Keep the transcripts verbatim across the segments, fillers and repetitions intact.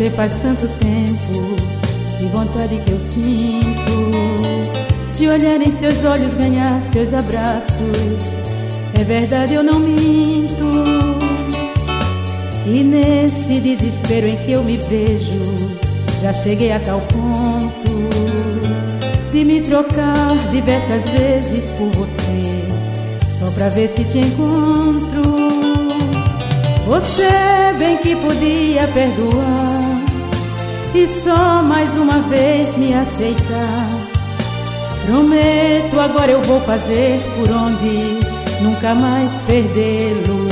você faz tanto tempo. Que vontade que eu sinto de olhar em seus olhos, ganhar seus abraços. É verdade, eu não minto. E nesse desespero em que eu me vejo, já cheguei a tal ponto de me trocar diversas vezes por você, só pra ver se te encontro. Você bem que podia perdoar e só mais uma vez me aceitar. Prometo, agora eu vou fazer por onde nunca mais perdê-lo.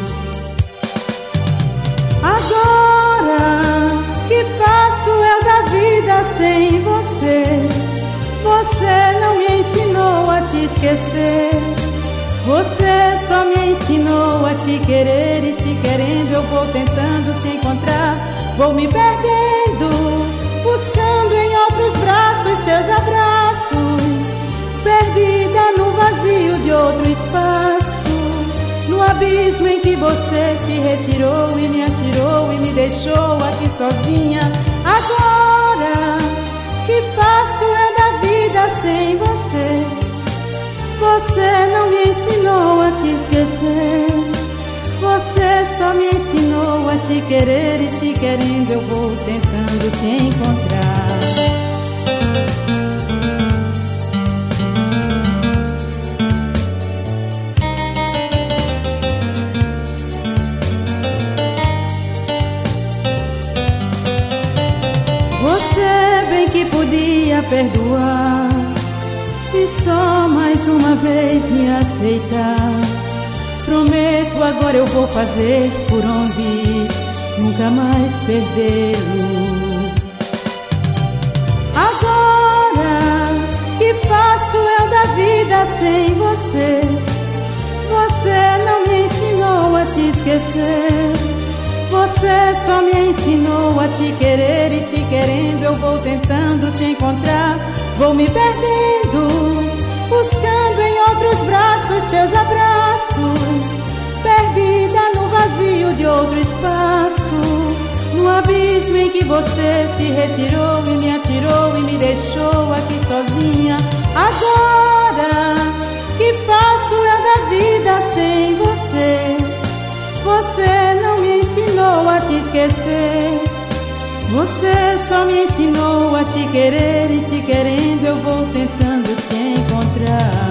Agora que faço eu da vida sem você? Você não me ensinou a te esquecer. Você só me ensinou a te querer, e te querendo eu vou tentando te encontrar. Vou me perdendo, buscando em outros braços seus abraços, perdida no vazio de outro espaço, no abismo em que você se retirou e me atirou e me deixou aqui sozinha. Agora que faço eu da vida sem você? Você não me ensinou a te esquecer. Você só me ensinou a te querer, e te querendo eu vou tentando te encontrar. Você bem que podia perdoar e só mais uma vez me aceitar. Prometo, agora eu vou fazer por onde nunca mais perdê-lo. Agora que faço eu da vida sem você? Você não me ensinou a te esquecer. Você só me ensinou a te querer, e te querendo eu vou tentando te encontrar. Vou me perdendo, buscando em outros braços seus abraços, perdida no vazio de outro espaço, no abismo em que você se retirou e me atirou e me deixou aqui sozinha. Agora que faço eu da vida sem você? Você não me ensinou a te esquecer. Você só me ensinou a te querer, e te querendo eu vou tentando te encontrar.